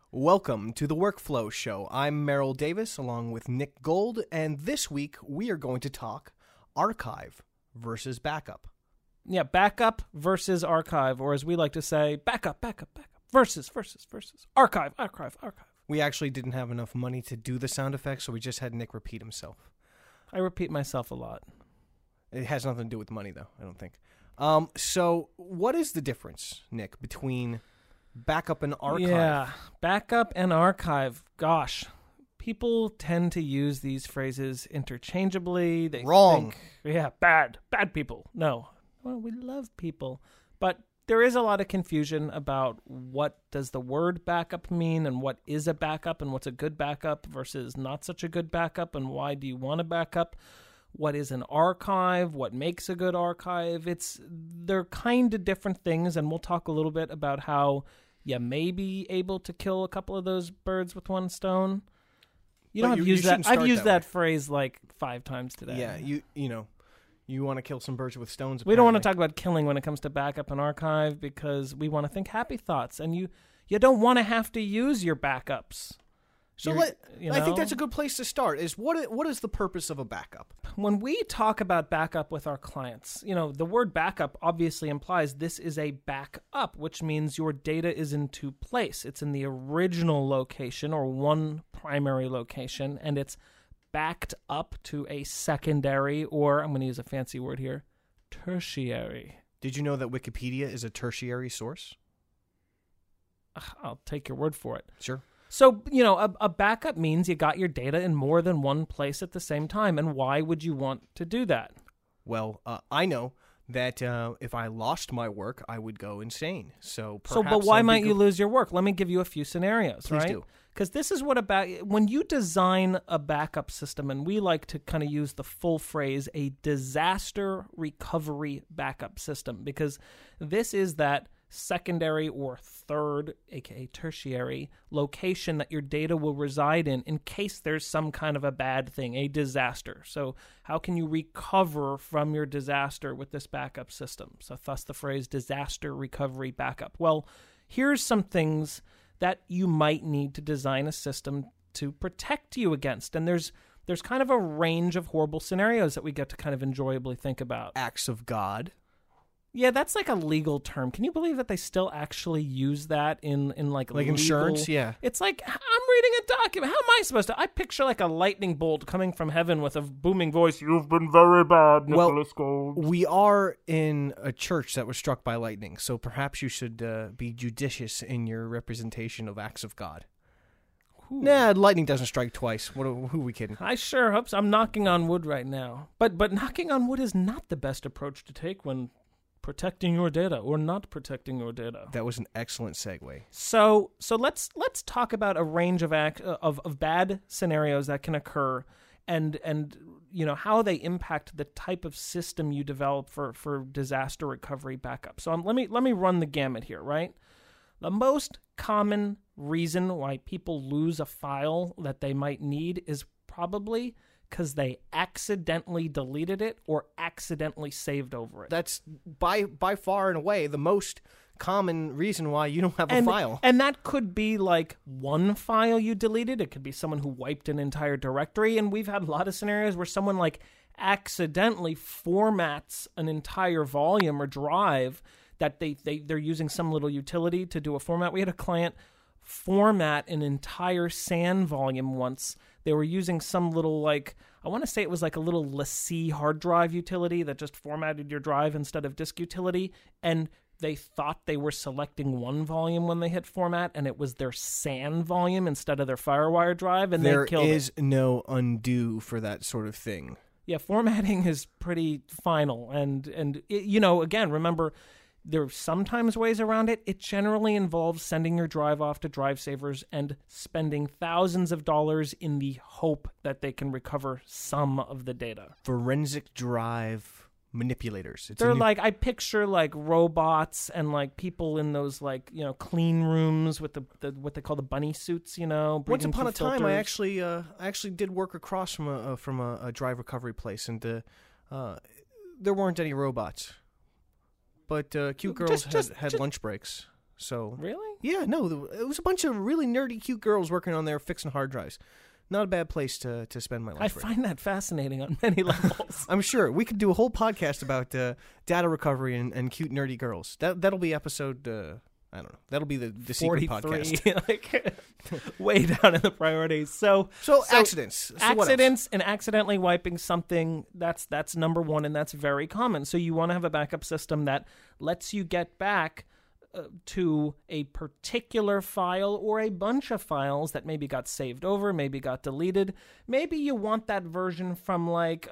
Welcome to the Workflow Show. I'm Merrill Davis along with Nick Gold, and this week we are going to talk archive versus backup. Yeah, backup versus archive, or as we like to say, backup versus archive. We actually didn't have enough money to do the sound effects, so we just had Nick repeat himself. I repeat myself a lot. It has nothing to do with money, though, I don't think. So what is the difference, Nick, between backup and archive? Yeah, backup and archive. Gosh, people tend to use these phrases interchangeably. They Wrong. Bad people. No. Well, we love people. But there is a lot of confusion about what does the word backup mean and what is a backup and what's a good backup versus not such a good backup and why do you want a backup? What is an archive? What makes a good archive? They're kind of different things, and we'll talk a little bit about how you may be able to kill a couple of those birds with one stone. I've used that phrase like 5 times today. Yeah, you want to kill some birds with stones. We don't want to talk about killing when it comes to backup and archive because we want to think happy thoughts, and you don't want to have to use your backups. So I think that's a good place to start. Is what is the purpose of a backup? When we talk about backup with our clients, the word backup obviously implies this is a backup, which means your data is in 2 places. It's in the original location or one primary location, and it's backed up to a secondary, or I'm going to use a fancy word here, tertiary. Did you know that Wikipedia is a tertiary source? I'll take your word for it. Sure. So, a backup means you got your data in more than one place at the same time. And why would you want to do that? Well, I know that if I lost my work, I would go insane. But why might you lose your work? Let me give you a few scenarios, Please right? do. Because this is when you design a backup system, and we like to kind of use the full phrase, a disaster recovery backup system, because this is that secondary or third, aka tertiary, location that your data will reside in case there's some kind of a bad thing, a disaster. So how can you recover from your disaster with this backup system? So thus the phrase disaster recovery backup. Well, here's some things that you might need to design a system to protect you against. And there's kind of a range of horrible scenarios that we get to kind of enjoyably think about. Acts of God. Yeah, that's like a legal term. Can you believe that they still actually use that in like legal? Insurance? Yeah. It's like, I'm reading a document. How am I supposed to? I picture like a lightning bolt coming from heaven with a booming voice. You've been very bad, Nicholas Gold. We are in a church that was struck by lightning, so perhaps you should be judicious in your representation of acts of God. Ooh. Nah, lightning doesn't strike twice. Who are we kidding? I sure hope so. I'm knocking on wood right now. But knocking on wood is not the best approach to take when protecting your data or not protecting your data. That was an excellent segue. So let's talk about a range of bad scenarios that can occur, and how they impact the type of system you develop for disaster recovery backup. So let me run the gamut here, right? The most common reason why people lose a file that they might need is probably because they accidentally deleted it or accidentally saved over it. That's by far and away the most common reason why you don't have a file. And that could be like one file you deleted. It could be someone who wiped an entire directory. And we've had a lot of scenarios where someone like accidentally formats an entire volume or drive that they're using some little utility to do a format. We had a client format an entire SAN volume once. They were using some little, I want to say it was like a little LaCie hard drive utility that just formatted your drive instead of disk utility, and they thought they were selecting one volume when they hit format, and it was their SAN volume instead of their FireWire drive, and they killed it. There is no undo for that sort of thing. Yeah, formatting is pretty final, and again, remember, there are sometimes ways around it. It generally involves sending your drive off to drive savers and spending thousands of dollars in the hope that they can recover some of the data. Forensic drive manipulators. I picture like robots and like people in those clean rooms with the what they call the bunny suits. Once upon a time, I filters. actually did work across from a drive recovery place, and there weren't any robots. But cute girls had lunch breaks, So Really? yeah, no, it was a bunch of really nerdy, cute girls working on there fixing hard drives. Not a bad place to spend my lunch I break. find that fascinating on many levels. I'm sure we could do a whole podcast about data recovery and cute nerdy girls. That'll be episode. I don't know. That'll be the secret 43, podcast. like way down in the priorities. So accidents. So what accidents and accidentally wiping something, that's number one, and that's very common. So you want to have a backup system that lets you get back to a particular file or a bunch of files that maybe got saved over, maybe got deleted. Maybe you want that version from like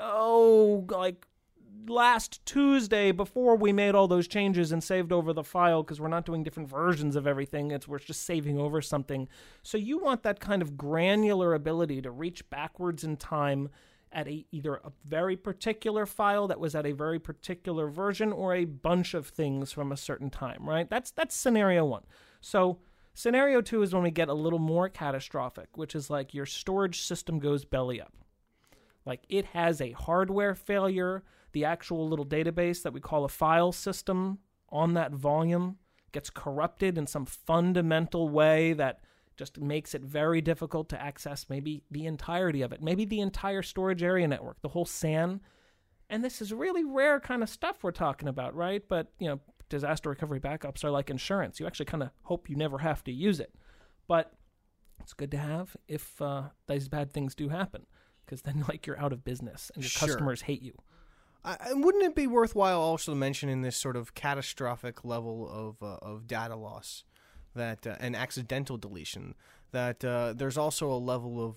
last Tuesday before we made all those changes and saved over the file, because we're not doing different versions of everything. We're just saving over something. So you want that kind of granular ability to reach backwards in time at either a very particular file that was at a very particular version or a bunch of things from a certain time, right? That's scenario one. So scenario two is when we get a little more catastrophic, which is like your storage system goes belly up. Like it has a hardware failure. The actual little database that we call a file system on that volume gets corrupted in some fundamental way that just makes it very difficult to access maybe the entirety of it, maybe the entire storage area network, the whole SAN. And this is really rare kind of stuff we're talking about, right? But, disaster recovery backups are like insurance. You actually kind of hope you never have to use it. But it's good to have if these bad things do happen, because then you're out of business and your customers hate you. Wouldn't it be worthwhile also to mention in this sort of catastrophic level of data loss that and accidental deletion that there's also a level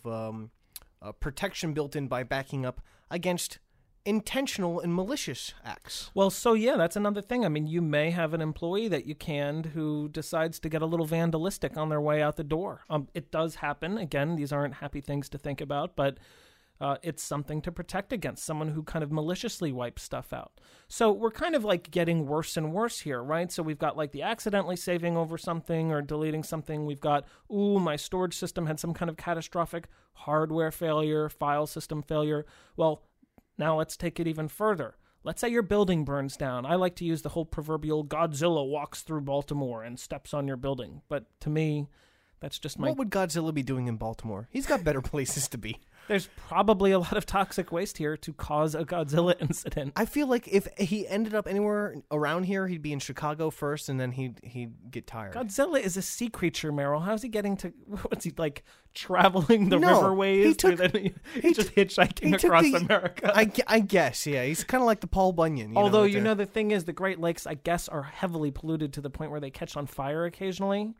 of protection built in by backing up against intentional and malicious acts? Well, so yeah, that's another thing. I mean, you may have an employee that you canned who decides to get a little vandalistic on their way out the door. It does happen. Again, these aren't happy things to think about, but it's something to protect against, someone who kind of maliciously wipes stuff out. So we're kind of like getting worse and worse here, right? So we've got like the accidentally saving over something or deleting something. We've got, my storage system had some kind of catastrophic hardware failure, file system failure. Well, now let's take it even further. Let's say your building burns down. I like to use the whole proverbial Godzilla walks through Baltimore and steps on your building. But to me, that's just my... What would Godzilla be doing in Baltimore? He's got better places to be. There's probably a lot of toxic waste here to cause a Godzilla incident. I feel like if he ended up anywhere around here, he'd be in Chicago first, and then he'd get tired. Godzilla is a sea creature, Meryl. How's he getting to... What's he, like, traveling the riverways? He's just hitchhiking across America. I guess, yeah. He's kind of like the Paul Bunyan. Although, the thing is, the Great Lakes, I guess, are heavily polluted to the point where they catch on fire occasionally.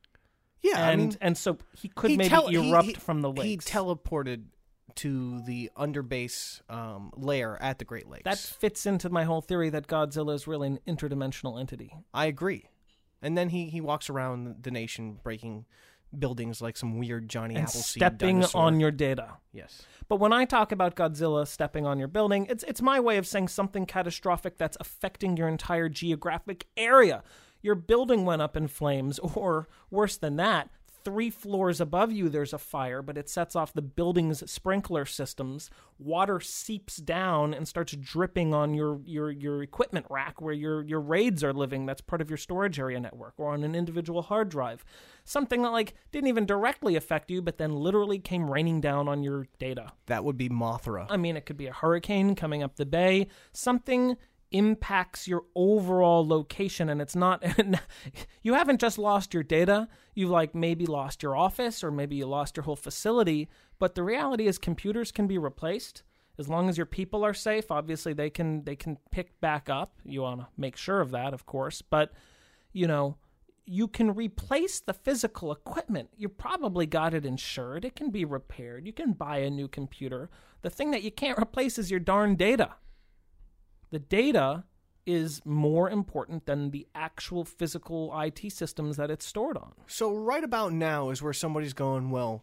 Yeah, and so he could maybe erupt from the lakes. He teleported to the underbase layer at the Great Lakes. That fits into my whole theory that Godzilla is really an interdimensional entity. I agree. And then he walks around the nation breaking buildings like some weird Johnny Appleseed stepping dinosaur. on your data. Yes. But when I talk about Godzilla stepping on your building, it's my way of saying something catastrophic that's affecting your entire geographic area. Your building went up in flames, or worse than that, 3 floors above you there's a fire, but it sets off the building's sprinkler systems. Water seeps down and starts dripping on your equipment rack where your RAIDs are living. That's part of your storage area network, or on an individual hard drive. Something that didn't even directly affect you, but then literally came raining down on your data. That would be Mothra. I mean, it could be a hurricane coming up the bay. Something impacts your overall location, and it's not... you haven't just lost your data. You've maybe lost your office, or maybe you lost your whole facility. But the reality is computers can be replaced. As long as your people are safe, obviously they can pick back up. You want to make sure of that, of course. But, you can replace the physical equipment. You probably got it insured. It can be repaired. You can buy a new computer. The thing that you can't replace is your darn data. The data is more important than the actual physical IT systems that it's stored on. So right about now is where somebody's going, well,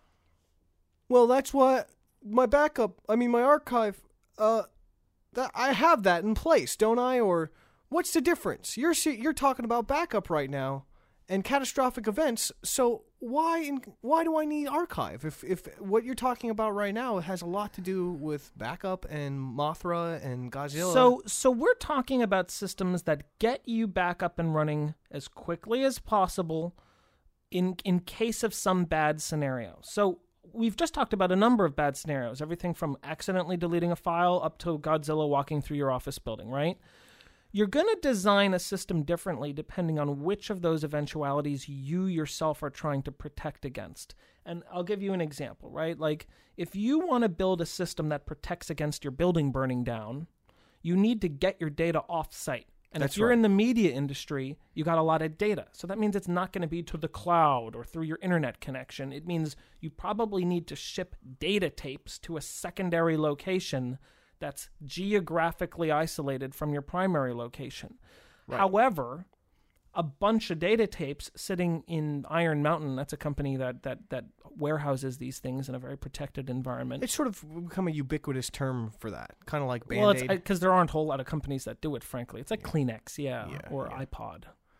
that's what my my archive, that I have that in place, don't I? Or what's the difference? You're talking about backup right now, and catastrophic events. So why do I need archive if what you're talking about right now has a lot to do with backup and Mothra and Godzilla? So we're talking about systems that get you back up and running as quickly as possible in case of some bad scenario. So we've just talked about a number of bad scenarios, everything from accidentally deleting a file up to Godzilla walking through your office building, right? You're going to design a system differently depending on which of those eventualities you yourself are trying to protect against. And I'll give you an example, right? Like, if you want to build a system that protects against your building burning down, you need to get your data off-site. And That's if you're right. in the media industry, you got a lot of data. So that means it's not going to be to the cloud or through your internet connection. It means you probably need to ship data tapes to a secondary location that's geographically isolated from your primary location. Right. However, a bunch of data tapes sitting in Iron Mountain, that's a company that warehouses these things in a very protected environment. It's sort of become a ubiquitous term for that, kind of like Band-Aid. Well, it's because there aren't a whole lot of companies that do it, frankly. It's like Kleenex, or yeah. iPod.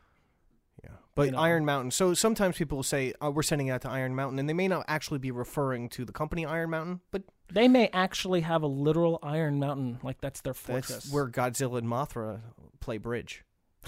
Yeah, but You know. Iron Mountain. So sometimes people will say, we're sending it out to Iron Mountain, and they may not actually be referring to the company Iron Mountain, but They may actually have a literal Iron Mountain, like that's their fortress. that's where Godzilla and Mothra play bridge.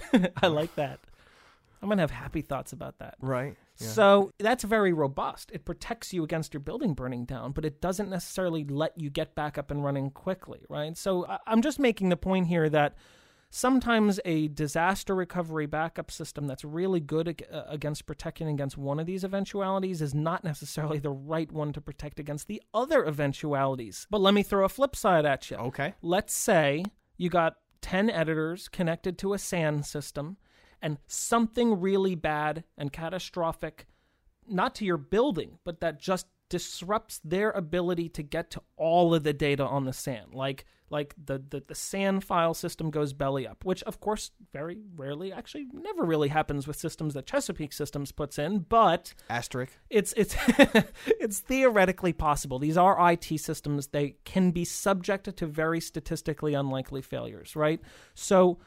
I like that. I'm going to have happy thoughts about that. Right. Yeah. So that's very robust. It protects you against your building burning down, but it doesn't necessarily let you get back up and running quickly, right? So I'm just making the point here that sometimes a disaster recovery backup system that's really good against protecting against one of these eventualities is not necessarily the right one to protect against the other eventualities. But let me throw a flip side at you. Okay. Let's say you got 10 editors connected to a SAN system, and something really bad and catastrophic, not to your building, but that just disrupts their ability to get to all of the data on the SAN. Like the SAN file system goes belly up, which of course very rarely, actually never really happens with systems that Chesapeake Systems puts in, but Asterisk. it's it's theoretically possible. These are IT systems. They can be subject to very statistically unlikely failures, right? So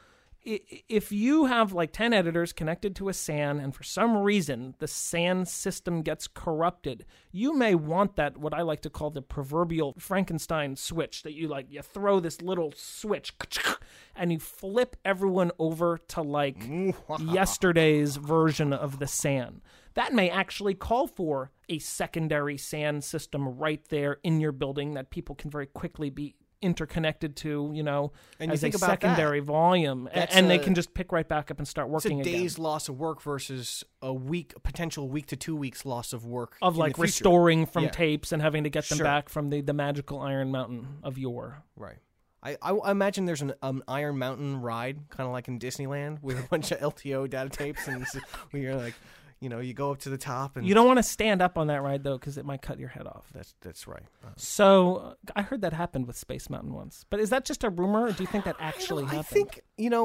if you have like 10 editors connected to a SAN and for some reason the SAN system gets corrupted, you may want that, what I like to call the proverbial Frankenstein switch, that you throw this little switch and you flip everyone over to like yesterday's version of the SAN. That may actually call for a secondary SAN system right there in your building that people can very quickly be interconnected to, And as you a think about secondary volume, That's and they can just pick right back up and start It's a working again. day's loss of work versus a potential week to 2 weeks loss of work Of in like the future. restoring from Yeah. tapes and having to get them Sure. back from the magical Iron Mountain of yore. Right. I imagine there's an Iron Mountain ride, kind of like in Disneyland, with a bunch of LTO data tapes, and where you're like, you go up to the top, and You don't want to stand up on that ride though, because it might cut your head off. That's right. So I heard that happened with Space Mountain once, but is that just a rumor, or do you think that actually happened? I think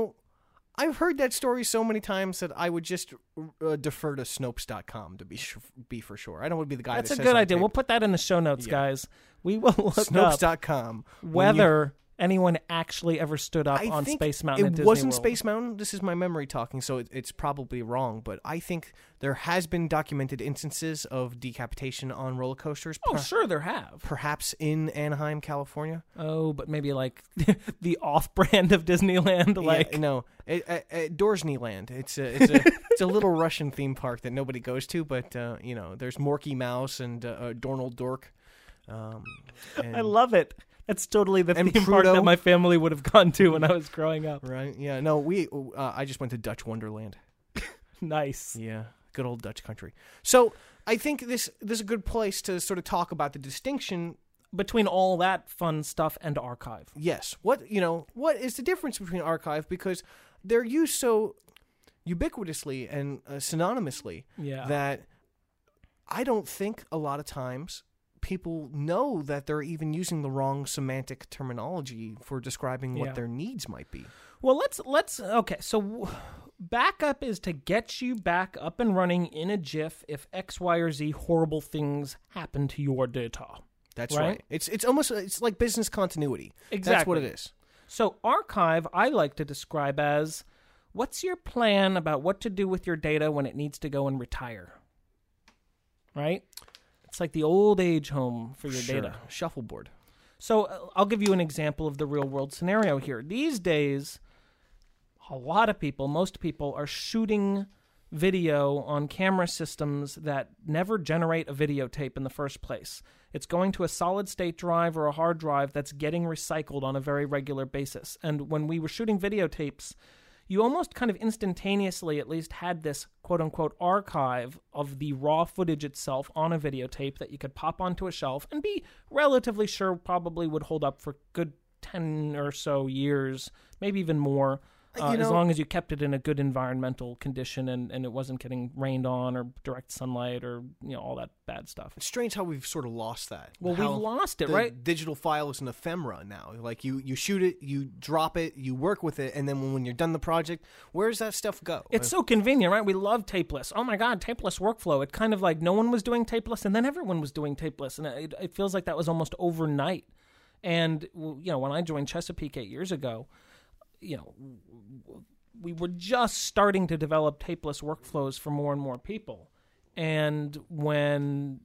I've heard that story so many times that I would just defer to Snopes.com to be for sure. I don't want to be the guy. That's that a says good on idea. tape. We'll put that in the show notes, Yeah. guys. We will look up Snopes.com. whether anyone actually ever stood up on think Space Mountain at It Disney wasn't World. Space Mountain. This is my memory talking, so it's probably wrong. But I think there has been documented instances of decapitation on roller coasters. Oh, sure there have. Perhaps in Anaheim, California. Oh, but maybe like the off-brand of Disneyland, like At Disneyland. It's a little Russian theme park that nobody goes to, but there's Morky Mouse and Donald Dork. I love it. That's totally the And theme park Prudo. that my family would have gone to when I was growing up. Right? Yeah. No, I just went to Dutch Wonderland. Nice. Yeah, good old Dutch country. So I think this is a good place to sort of talk about the distinction Between all that fun stuff and archive. Yes. What is the difference between archive? Because they're used so ubiquitously and synonymously that I don't think a lot of times people know that they're even using the wrong semantic terminology for describing what their needs might be. Well, let's okay. So backup is to get you back up and running in a jiff if X, Y, or Z horrible things happen to your data. That's right. It's almost like business continuity. Exactly. That's what it is. So archive, I like to describe as what's your plan about what to do with your data when it needs to go and retire? Right? It's like the old age home for your data. Shuffleboard. So I'll give you an example of the real world scenario here. These days, a lot of people, most people, are shooting video on camera systems that never generate a videotape in the first place. It's going to a solid-state drive or a hard drive that's getting recycled on a very regular basis. And when we were shooting videotapes, you almost kind of instantaneously at least had this quote-unquote archive of the raw footage itself on a videotape that you could pop onto a shelf and be relatively sure probably would hold up for good 10 or so years, maybe even more. As long as you kept it in a good environmental condition and it wasn't getting rained on or direct sunlight or all that bad stuff. It's strange how we've sort of lost that. Well, we've lost it, right? Digital file is an ephemera now. Like you shoot it, you drop it, you work with it, and then when you're done the project, where does that stuff go? It's so convenient, right? We love tapeless. Oh my God, tapeless workflow. It kind of like no one was doing tapeless and then everyone was doing tapeless. And it feels like that was almost overnight. And, when I joined Chesapeake 8 years ago, we were just starting to develop tapeless workflows for more and more people. And when,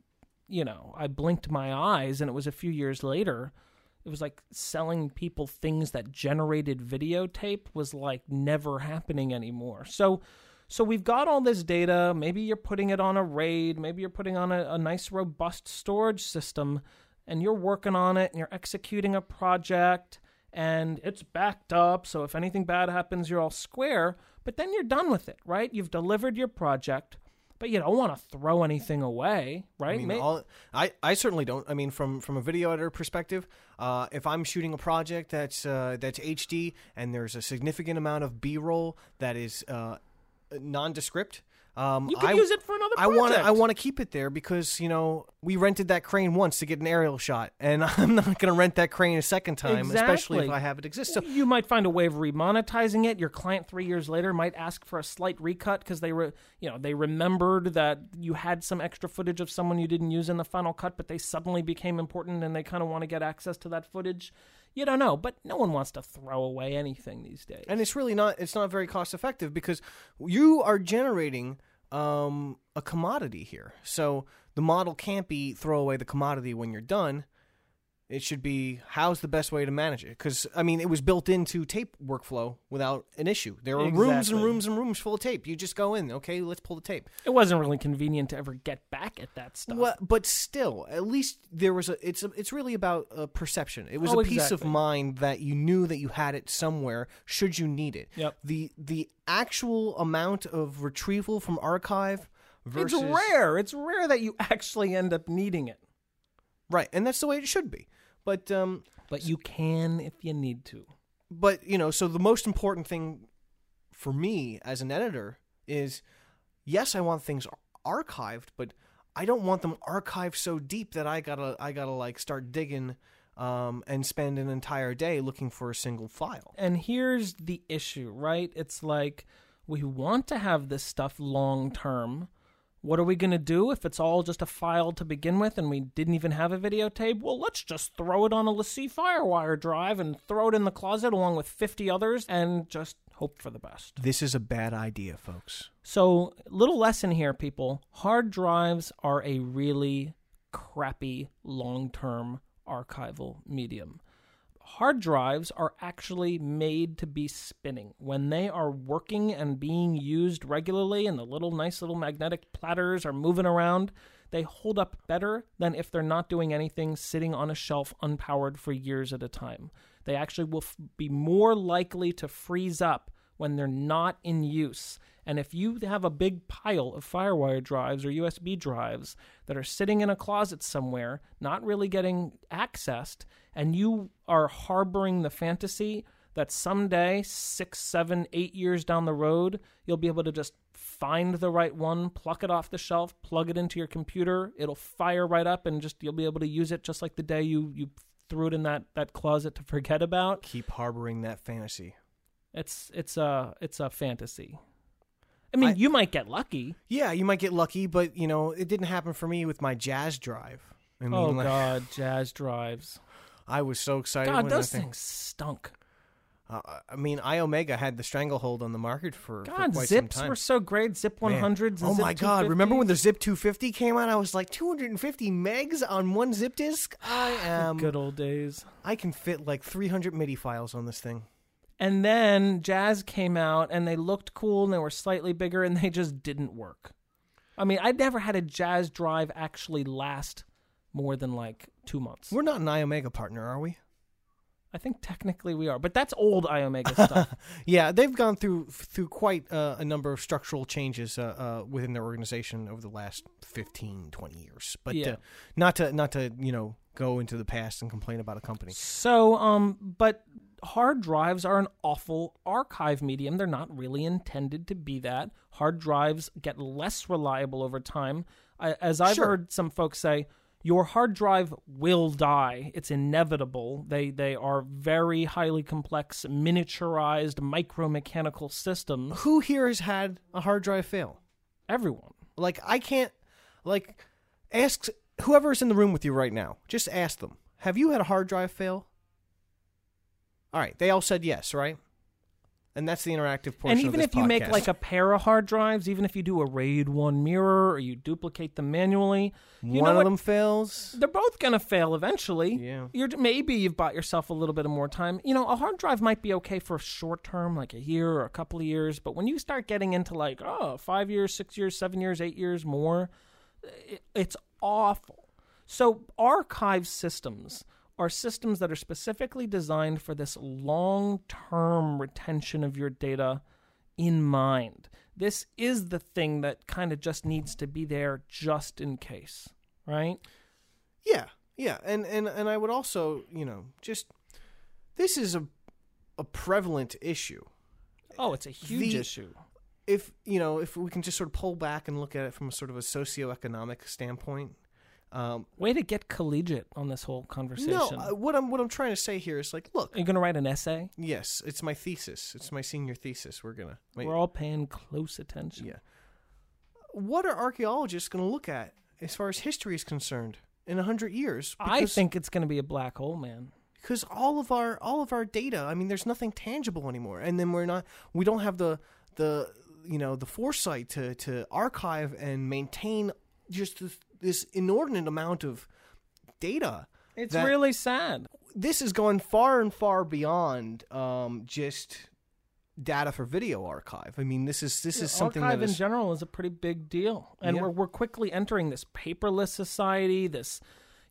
I blinked my eyes and it was a few years later, it was like selling people things that generated videotape was like never happening anymore. So we've got all this data. Maybe you're putting it on a RAID. Maybe you're putting on a nice, robust storage system, and you're working on it and you're executing a project. And it's backed up, so if anything bad happens, you're all square. But then you're done with it, right? You've delivered your project, but you don't want to throw anything away, right? I certainly don't. I mean, from a video editor perspective, if I'm shooting a project that's HD and there's a significant amount of B-roll that is nondescript, you can use it for another project. I want to keep it there because, we rented that crane once to get an aerial shot, and I'm not going to rent that crane a second time, especially if I have it exist. So you might find a way of remonetizing it. Your client 3 years later might ask for a slight recut because they remembered that you had some extra footage of someone you didn't use in the final cut, but they suddenly became important and they kind of want to get access to that footage. You don't know, but no one wants to throw away anything these days. And it's really not very cost effective because you are generating a commodity here. So the model can't be throw away the commodity when you're done. It should be, how's the best way to manage it? Because, it was built into tape workflow without an issue. There are rooms and rooms and rooms full of tape. You just go in, okay, let's pull the tape. It wasn't really convenient to ever get back at that stuff. Well, but still, at least there was it's really about perception. It was a peace of mind that you knew that you had it somewhere should you need it. Yep. The actual amount of retrieval from archive versus... It's rare. It's rare that you actually end up needing it. Right, and that's the way it should be. But you can if you need to. But, so the most important thing for me as an editor is, yes, I want things archived, but I don't want them archived so deep that I gotta like start digging and spend an entire day looking for a single file. And here's the issue, right? It's like we want to have this stuff long term. What are we going to do if it's all just a file to begin with and we didn't even have a videotape? Well, let's just throw it on a LaCie FireWire drive and throw it in the closet along with 50 others and just hope for the best. This is a bad idea, folks. So, little lesson here, people. Hard drives are a really crappy long-term archival medium. Hard drives are actually made to be spinning. When they are working and being used regularly and the nice little magnetic platters are moving around, they hold up better than if they're not doing anything sitting on a shelf unpowered for years at a time. They actually will be more likely to freeze up when they're not in use. And if you have a big pile of FireWire drives or USB drives that are sitting in a closet somewhere, not really getting accessed, and you are harboring the fantasy that someday, 6, 7, 8 years down the road, you'll be able to just find the right one, pluck it off the shelf, plug it into your computer, it'll fire right up, and you'll be able to use it just like the day you threw it in that closet to forget about. Keep harboring that fantasy. It's a fantasy. I mean, you might get lucky. Yeah, you might get lucky, but, it didn't happen for me with my Jazz drive. God, Jazz drives. I was so excited. God, those things stunk. I mean, iOmega had the stranglehold on the market for God, quite some zips time. were so great. Zip 100s and Oh Zip my God! 250s. Remember when the Zip 250 came out? I was like 250 megs on one zip disk. I am Good old days. I can fit like 300 MIDI files on this thing. And then Jazz came out, and they looked cool, and they were slightly bigger, and they just didn't work. I mean, I'd never had a Jazz drive actually last more than like 2 months. We're not an iOmega partner, are we? I think technically we are, but that's old iOmega stuff. Yeah, they've gone through quite a number of structural changes within their organization over the last 15, 20 years. But Yeah. not to go into the past and complain about a company. So, but hard drives are an awful archive medium. They're not really intended to be that. Hard drives get less reliable over time. As I've Sure. heard some folks say, your hard drive will die. It's inevitable. They are very highly complex, miniaturized, micromechanical systems. Who here has had a hard drive fail? Everyone. Like, I can't, ask whoever's in the room with you right now, just ask them, have you had a hard drive fail? All right, they all said yes, right? And that's the interactive portion And of even this if you make podcast. like a pair of hard drives, even if you do a RAID 1 mirror or you duplicate them manually, you one know of what? them fails. They're both going to fail eventually. Yeah. Maybe you've bought yourself a little bit of more time. A hard drive might be okay for short term, like a year or a couple of years. But when you start getting into 5 years, 6 years, 7 years, 8 years more, it's awful. So archive systems are systems that are specifically designed for this long-term retention of your data in mind. This is the thing that kind of just needs to be there just in case, right? Yeah. And I would also, this is a prevalent issue. Oh, it's a huge issue. If we can just sort of pull back and look at it from a sort of a socioeconomic standpoint. Way to get collegiate on this whole conversation. No, what I'm trying to say here is look. Are you going to write an essay? Yes, it's my thesis. It's my senior thesis. We're all paying close attention. Yeah. What are archaeologists going to look at as far as history is concerned in 100 years? I think it's going to be a black hole, man. Because all of our data, I mean, there's nothing tangible anymore, and then we don't have the foresight to archive and maintain just this inordinate amount of data. It's really sad. This is going far and far beyond just data for video archive. I mean, this is something archive that is in general is a pretty big deal, and Yeah. we're quickly entering this paperless society, this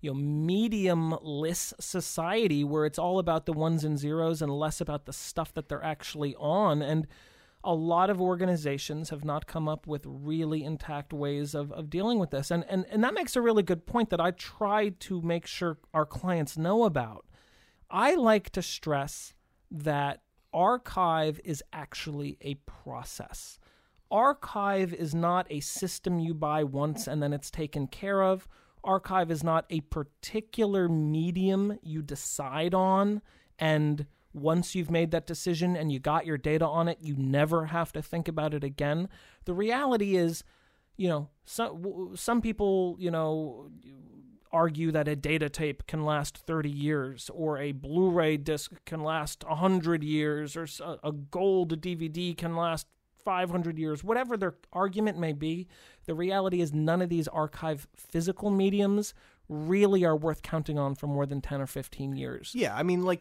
mediumless society where it's all about the ones and zeros and less about the stuff that they're actually on. And a lot of organizations have not come up with really intact ways of dealing with this. And that makes a really good point that I try to make sure our clients know about. I like to stress that archive is actually a process. Archive is not a system you buy once and then it's taken care of. Archive is not a particular medium you decide on, and once you've made that decision and you got your data on it, you never have to think about it again. The reality is, some people, argue that a data tape can last 30 years or a Blu-ray disc can last 100 years or a gold DVD can last 500 years, whatever their argument may be. The reality is none of these archive physical mediums really are worth counting on for more than 10 or 15 years. Yeah, I mean,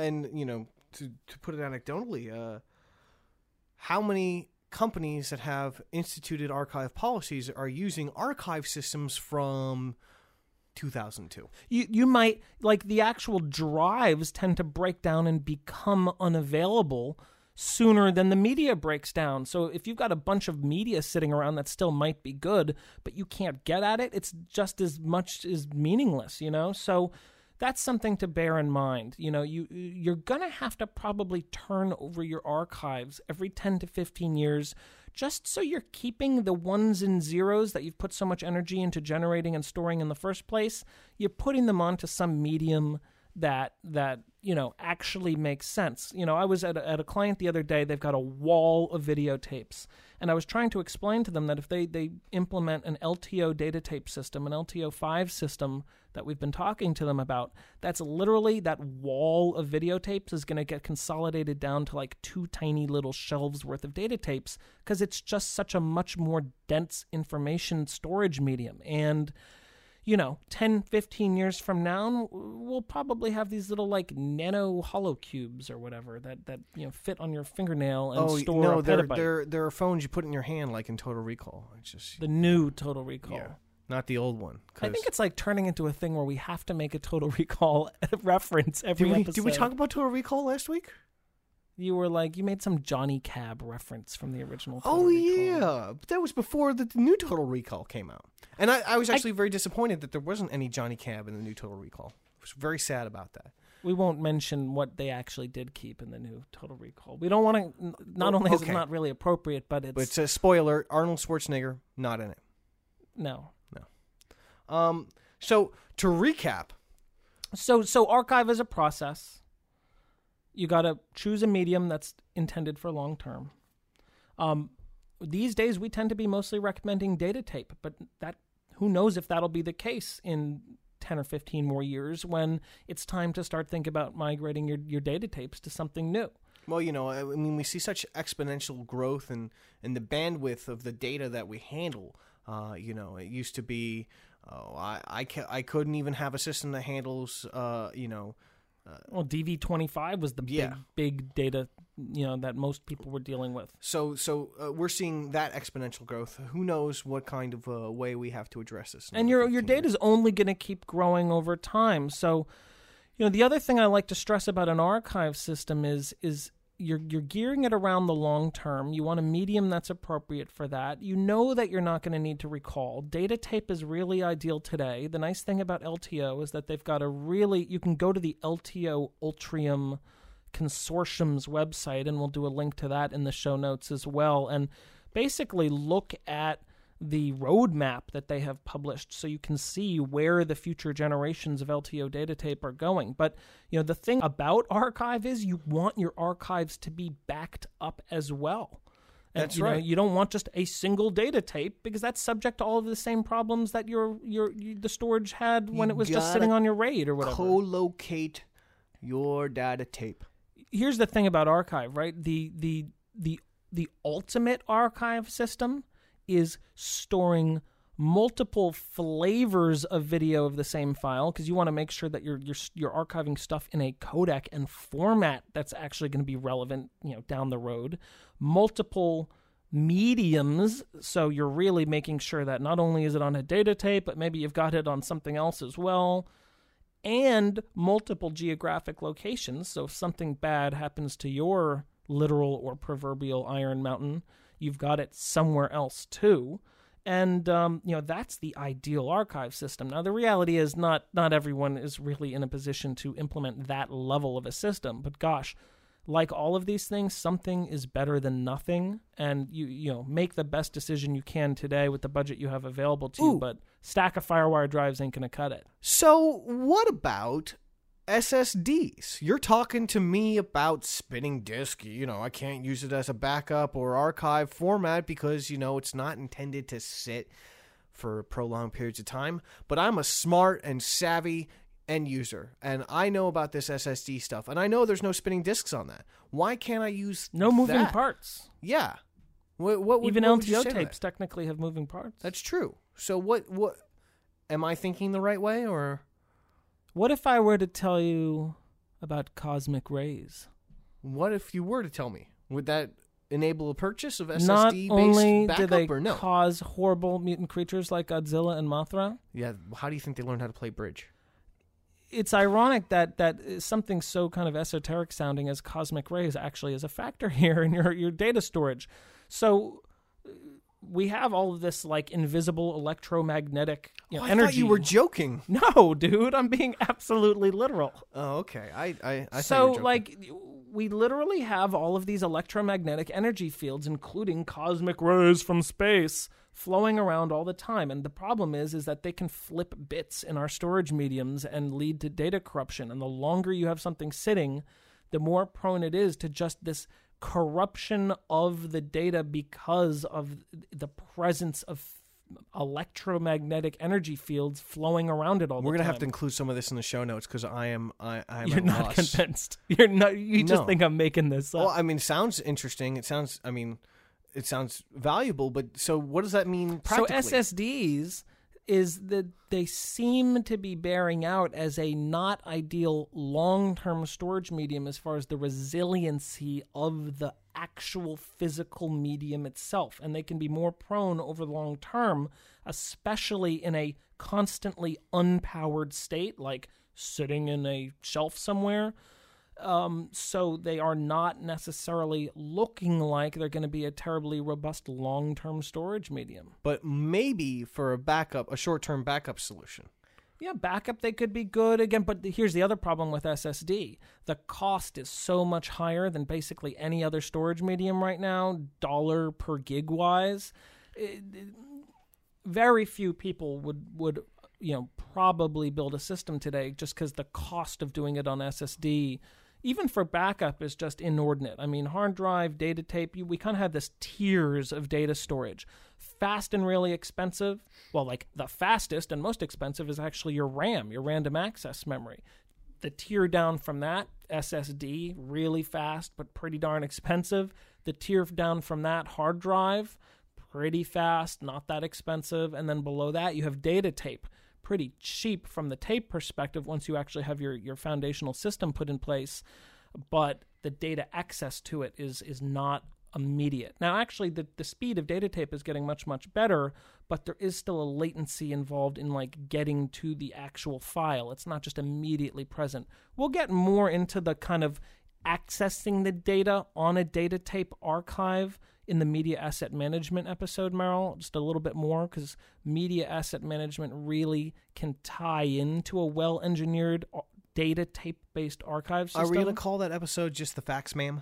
to put it anecdotally, how many companies that have instituted archive policies are using archive systems from 2002? You might, the actual drives tend to break down and become unavailable sooner than the media breaks down. So if you've got a bunch of media sitting around that still might be good, but you can't get at it, it's just as much as meaningless, So that's something to bear in mind. You're going to have to probably turn over your archives every 10 to 15 years just so you're keeping the ones and zeros that you've put so much energy into generating and storing in the first place. You're putting them onto some medium that actually makes sense. I was at a client the other day. They've got a wall of videotapes, And I was trying to explain to them that if they implement an LTO data tape system, an LTO5 system that we've been talking to them about, that's literally that wall of videotapes is going to get consolidated down to like 2 tiny little shelves worth of data tapes because it's just such a much more dense information storage medium. And 10, 15 years from now, we'll probably have these little like nano hollow cubes or whatever that fit on your fingernail and store a petabyte. There are phones you put in your hand like in Total Recall. It's just the new Total Recall. Yeah, not the old one. I think it's like turning into a thing where we have to make a Total Recall reference every episode. Did we talk about Total Recall last week? You were like, you made some Johnny Cab reference from the original Total Recall. Yeah. But that was before the new Total Recall came out. And I was actually very disappointed that there wasn't any Johnny Cab in the new Total Recall. I was very sad about that. We won't mention what they actually did keep in the new Total Recall. We don't want to, not only is it not really appropriate, but it's... But it's a spoiler, Arnold Schwarzenegger, not in it. No. So, to recap... So archive is a process. You got to choose a medium that's intended for long term. These days, we tend to be mostly recommending data tape, but who knows if that'll be the case in 10 or 15 more years when it's time to start thinking about migrating your data tapes to something new. Well, we see such exponential growth in the bandwidth of the data that we handle. It used to be, I couldn't even have a system that handles, well, DV25 was the big data, that most people were dealing with. So we're seeing that exponential growth. Who knows what kind of way we have to address this? And your data is only going to keep growing over time. So, the other thing I like to stress about an archive system is you're gearing it around the long term. You want a medium that's appropriate for that. You know that you're not going to need to recall. Data tape is really ideal today. The nice thing about LTO is that they've got you can go to the LTO Ultrium Consortium's website, and we'll do a link to that in the show notes as well, and basically look at the roadmap that they have published so you can see where the future generations of LTO data tape are going. But, the thing about archive is you want your archives to be backed up as well. And, that's right. You don't want just a single data tape because that's subject to all of the same problems that the storage had when it was just sitting on your RAID or whatever. Co-locate your data tape. Here's the thing about archive, right? The ultimate archive system is storing multiple flavors of video of the same file because you want to make sure that you're archiving stuff in a codec and format that's actually going to be relevant, down the road. Multiple mediums, so you're really making sure that not only is it on a data tape, but maybe you've got it on something else as well. And multiple geographic locations, so if something bad happens to your literal or proverbial Iron Mountain, you've got it somewhere else too. And, that's the ideal archive system. Now, the reality is not everyone is really in a position to implement that level of a system. But gosh, like all of these things, something is better than nothing. And you make the best decision you can today with the budget you have available to you. But stack of FireWire drives ain't going to cut it. So what about SSDs? You're talking to me about spinning disk. I can't use it as a backup or archive format because, it's not intended to sit for prolonged periods of time. But I'm a smart and savvy end user, and I know about this SSD stuff, and I know there's no spinning disks on that. Why can't I use no moving parts? Yeah. Even LTO tapes technically have moving parts. That's true. So what am I thinking the right way, or... What if I were to tell you about cosmic rays? What if you were to tell me? Would that enable a purchase of SSD-based backup or no? Not only do they cause horrible mutant creatures like Godzilla and Mothra. Yeah, how do you think they learned how to play bridge? It's ironic that something so kind of esoteric sounding as cosmic rays actually is a factor here in your data storage. So we have all of this like invisible electromagnetic energy. I thought you were joking. No, dude, I'm being absolutely literal. Oh, okay. I so like we literally have all of these electromagnetic energy fields, including cosmic rays from space, flowing around all the time. And the problem is that they can flip bits in our storage mediums and lead to data corruption. And the longer you have something sitting, the more prone it is to just this corruption of the data because of the presence of electromagnetic energy fields flowing around it all the time. We're gonna have to include some of this in the show notes because I'm You're at not loss. convinced. You're not. You just No. think I'm making this up. Well, I mean, it sounds interesting. It sounds valuable. But so, what does that mean practically? So SSDs is that they seem to be bearing out as a not ideal long-term storage medium as far as the resiliency of the actual physical medium itself. And they can be more prone over the long term, especially in a constantly unpowered state, like sitting in a shelf somewhere. So they are not necessarily looking like they're going to be a terribly robust long-term storage medium. But maybe for a short-term backup solution. Yeah, backup, they could be good again, but here's the other problem with SSD. The cost is so much higher than basically any other storage medium right now, dollar per gig wise. Very few people would probably build a system today just because the cost of doing it on SSD, even for backup, is just inordinate. I mean, hard drive, data tape, we kind of have this tiers of data storage. Fast and really expensive. Well, like the fastest and most expensive is actually your RAM, your random access memory. The tier down from that, SSD, really fast but pretty darn expensive. The tier down from that, hard drive, pretty fast, not that expensive. And then below that, you have data tape. Pretty cheap from the tape perspective once you actually have your foundational system put in place, but the data access to it is not immediate. Now, actually, the speed of data tape is getting much, much better, but there is still a latency involved in like getting to the actual file. It's not just immediately present. We'll get more into the kind of accessing the data on a data tape archive in the media asset management episode, Merrill, just a little bit more, because media asset management really can tie into a well-engineered data tape-based archive system. Are we going to call that episode just the facts, ma'am?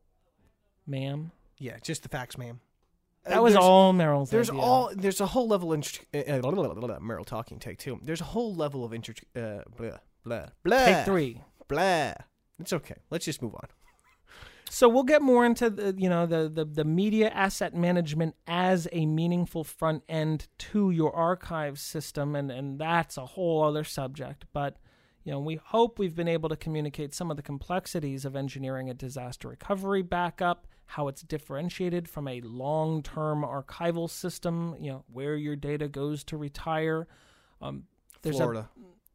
Ma'am? Yeah, just the facts, ma'am. That was all Merrill's There's idea. There's a whole level of Merrill talking take two. There's a whole level of blah. Take three. Blah. It's okay. Let's just move on. So we'll get more into the media asset management as a meaningful front end to your archive system, and that's a whole other subject. But we hope we've been able to communicate some of the complexities of engineering a disaster recovery backup, how it's differentiated from a long-term archival system, where your data goes to retire. Florida.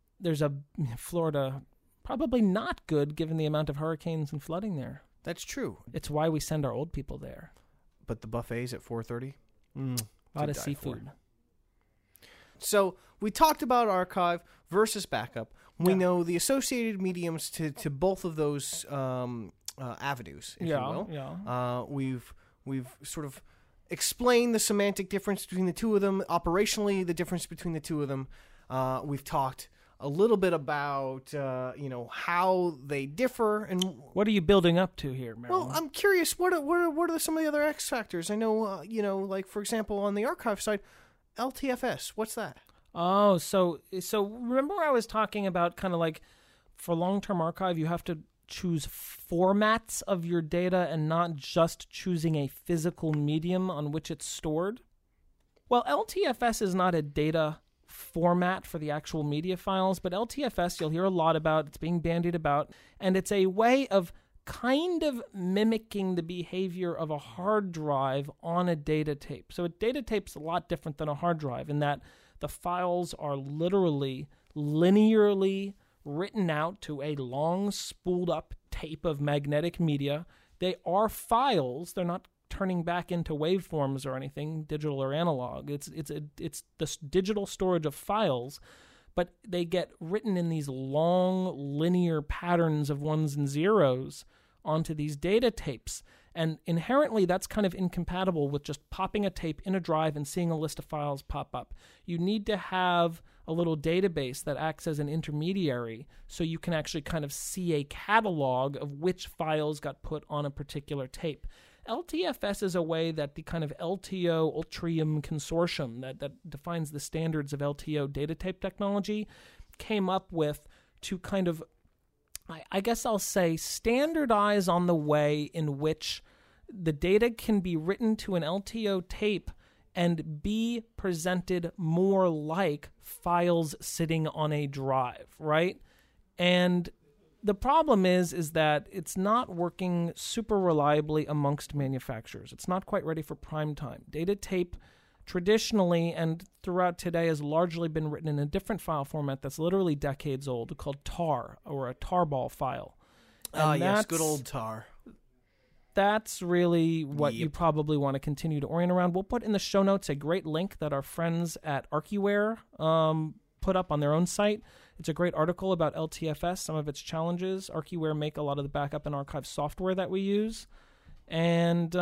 Florida, probably not good given the amount of hurricanes and flooding there. That's true. It's why we send our old people there. But the buffets at 4:30? A lot of seafood. So we talked about archive versus backup. We know the associated mediums to both of those avenues, if you will. Yeah. We've sort of explained the semantic difference between the two of them, operationally the difference between the two of them. We've talked a little bit about how they differ and what are you building up to here, Merrill? Well, I'm curious. What are some of the other X factors? I know, like for example, on the archive side, LTFS. What's that? Oh, so remember I was talking about kind of like for long-term archive, you have to choose formats of your data and not just choosing a physical medium on which it's stored. Well, LTFS is not a data format for the actual media files, but LTFS you'll hear a lot about. It's being bandied about, and it's a way of kind of mimicking the behavior of a hard drive on a data tape. So a data tape's a lot different than a hard drive in that the files are literally linearly written out to a long spooled up tape of magnetic media. They are files. They're not turning back into waveforms or anything, digital or analog. It's the digital storage of files, but they get written in these long linear patterns of ones and zeros onto these data tapes. And inherently, that's kind of incompatible with just popping a tape in a drive and seeing a list of files pop up. You need to have a little database that acts as an intermediary so you can actually kind of see a catalog of which files got put on a particular tape. LTFS is a way that the kind of LTO Ultrium consortium that defines the standards of LTO data tape technology came up with to kind of I guess I'll say standardize on the way in which the data can be written to an LTO tape and be presented more like files sitting on a drive, right? And the problem is that it's not working super reliably amongst manufacturers. It's not quite ready for prime time. Data tape traditionally and throughout today has largely been written in a different file format that's literally decades old, called tar, or a tarball file. Yes, good old tar. That's really what you probably want to continue to orient around. We'll put in the show notes a great link that our friends at Archiware put up on their own site. It's a great article about LTFS, some of its challenges. Archiware make a lot of the backup and archive software that we use. And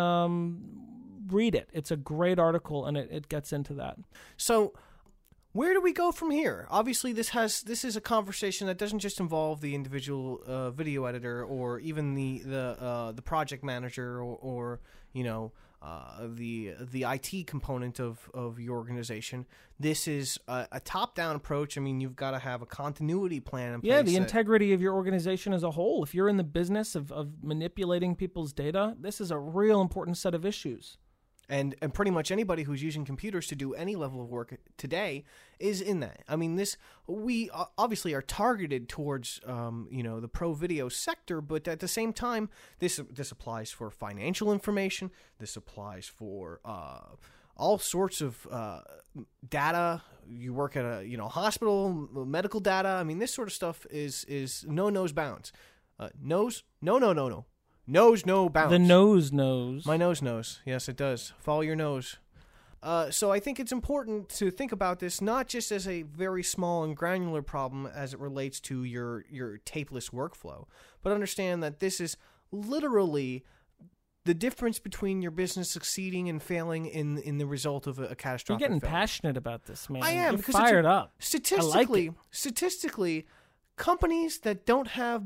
read it. It's a great article, and it gets into that. So where do we go from here? Obviously, this is a conversation that doesn't just involve the individual video editor or even the project manager or you know, the IT component of your organization. This is a top-down approach. I mean, you've got to have a continuity plan in place. Yeah, the integrity of your organization as a whole. If you're in the business of manipulating people's data, this is a real important set of issues. And pretty much anybody who's using computers to do any level of work today is in that. I mean, we obviously are targeted towards the pro video sector, but at the same time, this applies for financial information. This applies for all sorts of data. You work at a hospital, medical data. I mean, this sort of stuff is no bounds. Nose? No. Nose, no bounds. The nose knows. My nose knows. Yes, it does. Follow your nose. So I think it's important to think about this not just as a very small and granular problem as it relates to your tapeless workflow, but understand that this is literally the difference between your business succeeding and failing in the result of a catastrophic You're getting failure. Passionate about this, man. I am. You're because fired up. Statistically, companies that don't have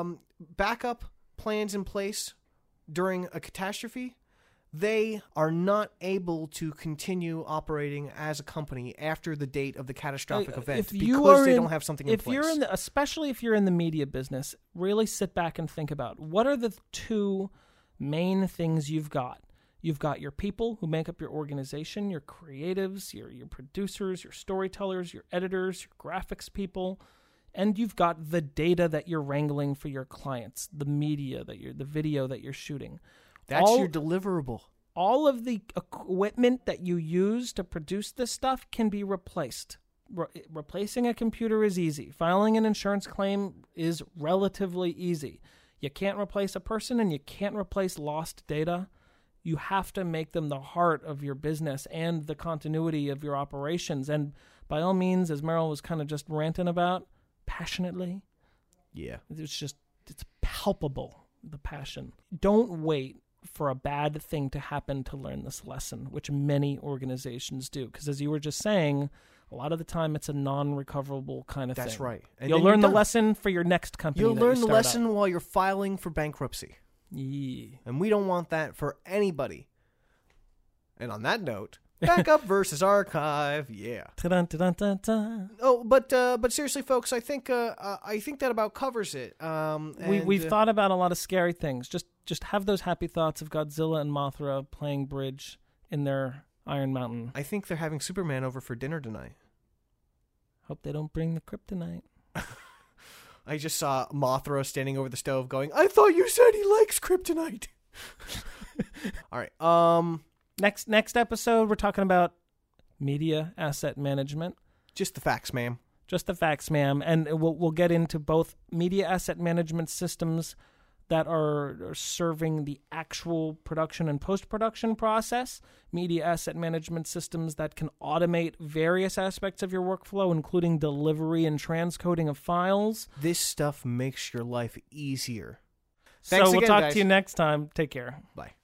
backup plans in place during a catastrophe, they are not able to continue operating as a company after the date of the catastrophic event because they don't have something in place. Especially if you're in the media business, really sit back and think about what are the two main things you've got. You've got your people who make up your organization, your creatives, your producers, your storytellers, your editors, your graphics people. And you've got the data that you're wrangling for your clients, the media the video that you're shooting. That's your deliverable. All of the equipment that you use to produce this stuff can be replaced. Replacing a computer is easy. Filing an insurance claim is relatively easy. You can't replace a person and you can't replace lost data. You have to make them the heart of your business and the continuity of your operations. And by all means, as Merrill was kind of just ranting about, passionately. Yeah. It's palpable, the passion. Don't wait for a bad thing to happen to learn this lesson, which many organizations do. Because as you were just saying, a lot of the time it's a non-recoverable kind of thing. That's right. And you'll learn the lesson for your next company. You'll learn the lesson while you're filing for bankruptcy. Yeah. And we don't want that for anybody. And on that note, backup versus archive, yeah. Oh, but seriously, folks, I think that about covers it. We've thought about a lot of scary things. Just have those happy thoughts of Godzilla and Mothra playing bridge in their Iron Mountain. I think they're having Superman over for dinner tonight. Hope they don't bring the kryptonite. I just saw Mothra standing over the stove going, I thought you said he likes kryptonite. All right. Next episode, we're talking about media asset management. Just the facts, ma'am. Just the facts, ma'am. And we'll get into both media asset management systems that are serving the actual production and post-production process, media asset management systems that can automate various aspects of your workflow, including delivery and transcoding of files. This stuff makes your life easier. Thanks so we'll talk to you next time. Take care. Bye.